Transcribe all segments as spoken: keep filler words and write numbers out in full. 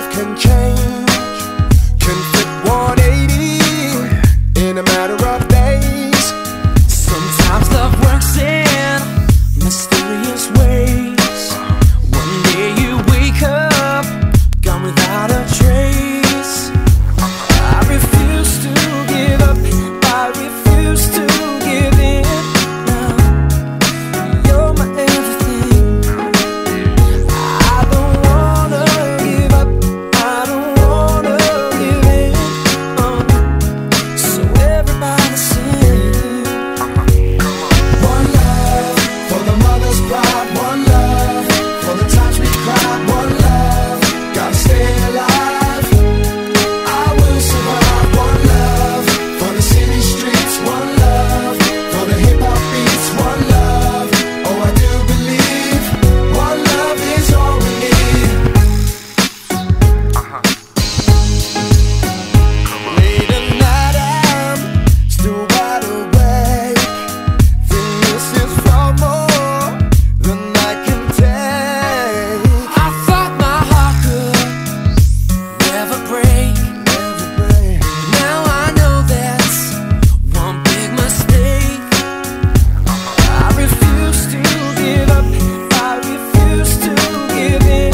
can change, can flip one eighty in a matter of days. Sometimes love works in mysterious ways. One day you wake up, gone without a trace. I refuse to give up, I refuse to give in. Now you're my everything. I don't wanna give up, I don't wanna give in. uh, So everybody sing. One love for the mother's pride, one love for the times we cried, one love, gotta stay alive. I will survive. One love for the city streets, one love for the hip hop beats, one love. Oh, I do believe one love is all we need. Late at night, I'm still wide awake. Think this is far more than I can take. I thought my heart could never break. Never break. Now I know that's one big mistake. I refuse to give up, I refuse to give in.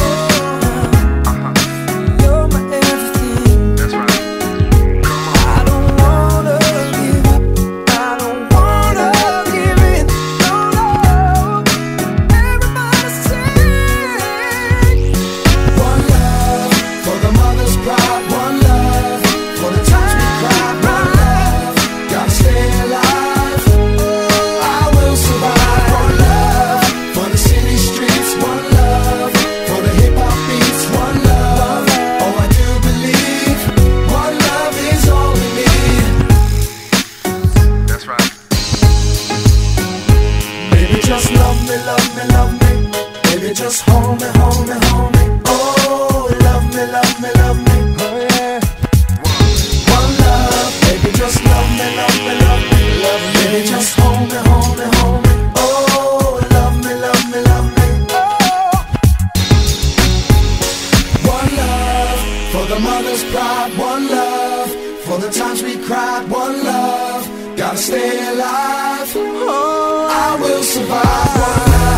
You're my everything. I don't wanna give up, I don't wanna give in. No, no, everybody sing. One love for the mother's pride, one love for the times we cried, one love, gotta stay alive. I will survive. One love for the city streets, one love for the hip hop beats, one love. Oh, I do believe one love is all we need. That's right. Baby, just love me, love me, love me. Baby, just hold me, hold me, hold me. Oh, love me, love me, love me. Oh, yeah. One love, baby, just love me, love me, love me, love me. Baby, just hold me, hold me, hold me. Oh, love me, love me, love me. Oh. One love for the mother's pride, one love for the times we cried, one love, gotta stay alive. Oh, I will survive. One love